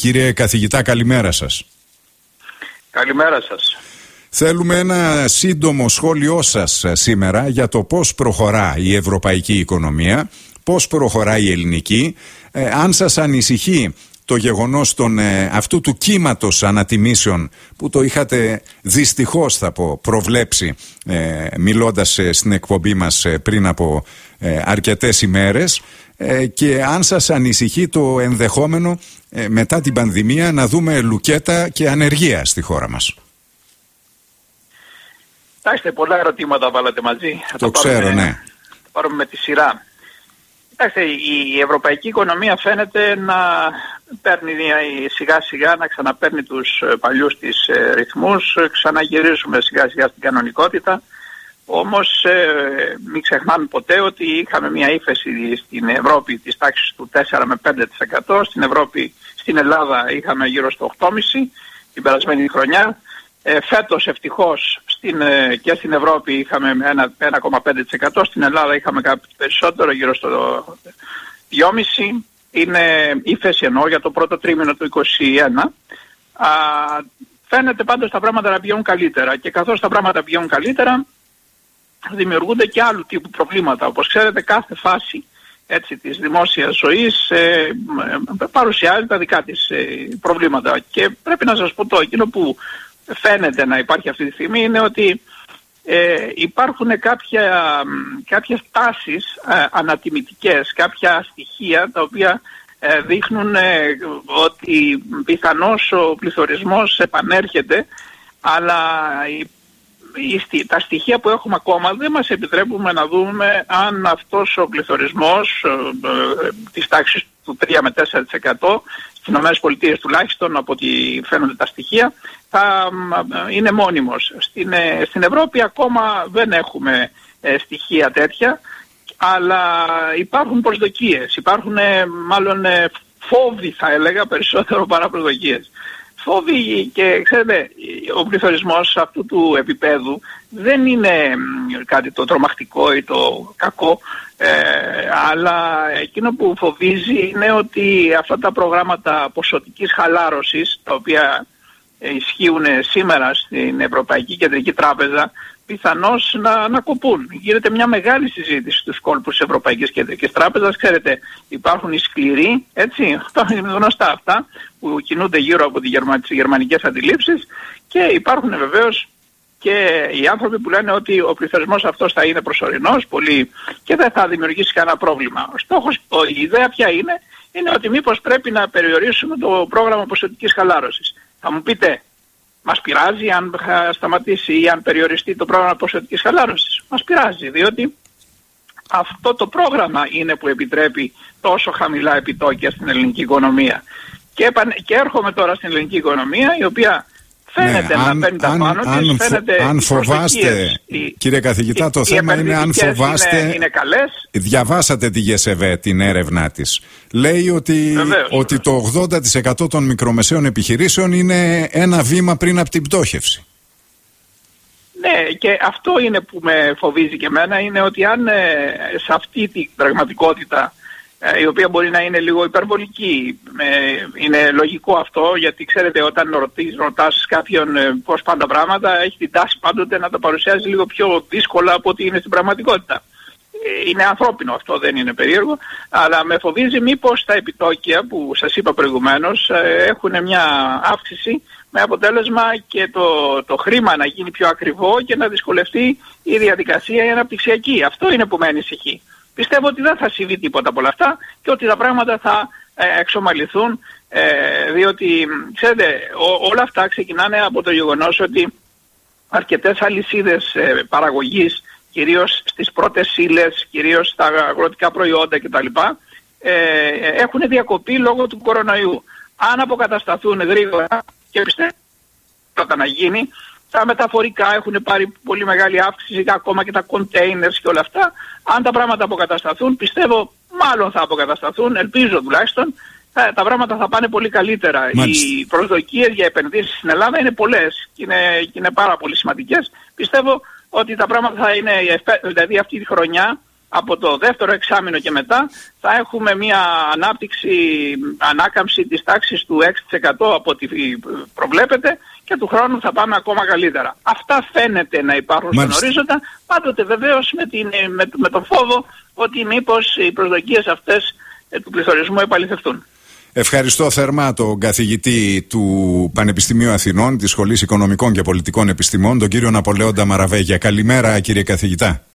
Κύριε καθηγητά, καλημέρα σας. Καλημέρα σας. Θέλουμε ένα σύντομο σχόλιο σας σήμερα για το πώς προχωρά η ευρωπαϊκή οικονομία, πώς προχωρά η ελληνική, αν σας ανησυχεί το γεγονός αυτού του κύματος ανατιμήσεων που το είχατε δυστυχώς, θα πω, προβλέψει μιλώντας στην εκπομπή μας πριν από αρκετές ημέρες, και αν σας ανησυχεί το ενδεχόμενο μετά την πανδημία να δούμε λουκέτα και ανεργία στη χώρα μας. Κοιτάξτε, πολλά ερωτήματα βάλατε μαζί. Το ξέρω, ναι. Θα πάρουμε με τη σειρά. Κοιτάξτε, η ευρωπαϊκή οικονομία φαίνεται να παίρνει σιγά σιγά, να ξαναπαίρνει τους παλιούς της ρυθμούς, ξαναγυρίζουμε σιγά σιγά στην κανονικότητα. Όμως μην ξεχνάμε ποτέ ότι είχαμε μια ύφεση στην Ευρώπη της τάξης του 4 με 5%. Στην Ελλάδα είχαμε γύρω στο 8,5% την περασμένη χρονιά. Φέτος ευτυχώς και στην Ευρώπη είχαμε 1,5%, στην Ελλάδα είχαμε κάτι περισσότερο, γύρω στο 2,5%. Είναι ύφεση εννοώ για το πρώτο τρίμηνο του 2021. Φαίνεται πάντως τα πράγματα να πηγαίνουν καλύτερα, και καθώς τα πράγματα πηγαίνουν καλύτερα δημιουργούνται και άλλου τύπου προβλήματα. Όπως ξέρετε, κάθε φάση της δημόσιας ζωής παρουσιάζει τα δικά της προβλήματα, και πρέπει να σας πω εκείνο που φαίνεται να υπάρχει αυτή τη στιγμή είναι ότι υπάρχουν κάποιες τάσεις ανατιμητικές, κάποια στοιχεία τα οποία δείχνουν ότι πιθανώς ο πληθωρισμός επανέρχεται, αλλά τα στοιχεία που έχουμε ακόμα δεν μας επιτρέπουν να δούμε αν αυτός ο πληθωρισμός της τάξης του 3 με 4% στις ΗΠΑ τουλάχιστον από ό,τι φαίνονται τα στοιχεία θα είναι μόνιμος. Στην Ευρώπη ακόμα δεν έχουμε στοιχεία τέτοια, αλλά υπάρχουν προσδοκίες, υπάρχουν μάλλον φόβοι, θα έλεγα, περισσότερο παρά προσδοκίες. Φόβοι, και ξέρετε, ο πληθωρισμός αυτού του επίπεδου δεν είναι κάτι το τρομακτικό ή το κακό, αλλά εκείνο που φοβίζει είναι ότι αυτά τα προγράμματα ποσοτικής χαλάρωσης, τα οποία ισχύουν σήμερα στην Ευρωπαϊκή Κεντρική Τράπεζα, πιθανώς να κοπούν. Γίνεται μια μεγάλη συζήτηση στους κόλπους της Ευρωπαϊκής Κεντρικής Τράπεζας. Ξέρετε, υπάρχουν οι σκληροί, είναι γνωστά αυτά, που κινούνται γύρω από τις γερμανικές αντιλήψεις, και υπάρχουν βεβαίως και οι άνθρωποι που λένε ότι ο πληθωρισμός αυτός θα είναι προσωρινός πολύ και δεν θα δημιουργήσει κανένα πρόβλημα. Ο στόχος, η ιδέα ποια είναι ότι μήπως πρέπει να περιορίσουμε το πρόγραμμα ποσοτικής χαλάρωσης. Θα μου πείτε, μας πειράζει αν σταματήσει ή αν περιοριστεί το πρόγραμμα ποσοτικής χαλάρωσης? Μας πειράζει, διότι αυτό το πρόγραμμα είναι που επιτρέπει τόσο χαμηλά επιτόκια στην ελληνική οικονομία. Και έρχομαι τώρα στην ελληνική οικονομία, η οποία φαίνεται να παίρνει τα πάνω της, φαίνεται αν φοβάστε, κύριε καθηγητά, το θέμα είναι αν φοβάστε. Είναι καλές. Διαβάσατε τη ΓΕΣΕΒΕ, την έρευνά της. Λέει ότι το 80% των μικρομεσαίων επιχειρήσεων είναι ένα βήμα πριν από την πτώχευση. Ναι, και αυτό είναι που με φοβίζει και εμένα, είναι ότι αν σε αυτή την πραγματικότητα, η οποία μπορεί να είναι λίγο υπερβολική, είναι λογικό αυτό, γιατί ξέρετε, όταν ρωτάς κάποιον πώς πάνε τα πράγματα, έχει την τάση πάντοτε να τα παρουσιάζει λίγο πιο δύσκολα από ό,τι είναι στην πραγματικότητα. Είναι ανθρώπινο αυτό, δεν είναι περίεργο, αλλά με φοβίζει μήπως τα επιτόκια που σας είπα προηγουμένως έχουν μια αύξηση, με αποτέλεσμα και το χρήμα να γίνει πιο ακριβό και να δυσκολευτεί η διαδικασία η αναπτυξιακή. Αυτό είναι που με ανησυχεί. Πιστεύω ότι δεν θα συμβεί τίποτα από όλα αυτά και ότι τα πράγματα θα εξομαλυθούν, διότι ξέρετε, όλα αυτά ξεκινάνε από το γεγονός ότι αρκετές αλυσίδες παραγωγής, κυρίως στις πρώτες ύλες, κυρίως στα αγροτικά προϊόντα κτλ, έχουν διακοπεί λόγω του κορονοϊού. Αν αποκατασταθούν γρήγορα, και πιστεύω ότι να γίνει, τα μεταφορικά έχουν πάρει πολύ μεγάλη αύξηση, ακόμα και τα containers και όλα αυτά. Αν τα πράγματα αποκατασταθούν, πιστεύω μάλλον θα αποκατασταθούν, ελπίζω τουλάχιστον, τα πράγματα θα πάνε πολύ καλύτερα. Μάλιστα. Οι προσδοκίες για επενδύσεις στην Ελλάδα είναι πολλές και είναι πάρα πολύ σημαντικές. Πιστεύω ότι τα πράγματα θα είναι, δηλαδή αυτή τη χρονιά, από το δεύτερο εξάμηνο και μετά θα έχουμε μια ανάκαμψη της τάξης του 6% από ό,τι προβλέπεται, και του χρόνου θα πάμε ακόμα καλύτερα. Αυτά φαίνεται να υπάρχουν στον ορίζοντα, πάντοτε βεβαίως με τον φόβο ότι μήπως οι προσδοκίες αυτές του πληθωρισμού επαληθευτούν. Ευχαριστώ θερμά τον καθηγητή του Πανεπιστημίου Αθηνών της Σχολής Οικονομικών και Πολιτικών Επιστημών, τον κύριο Ναπολέοντα Μαραβέγια. Καλημέρα, κύριε καθηγητά.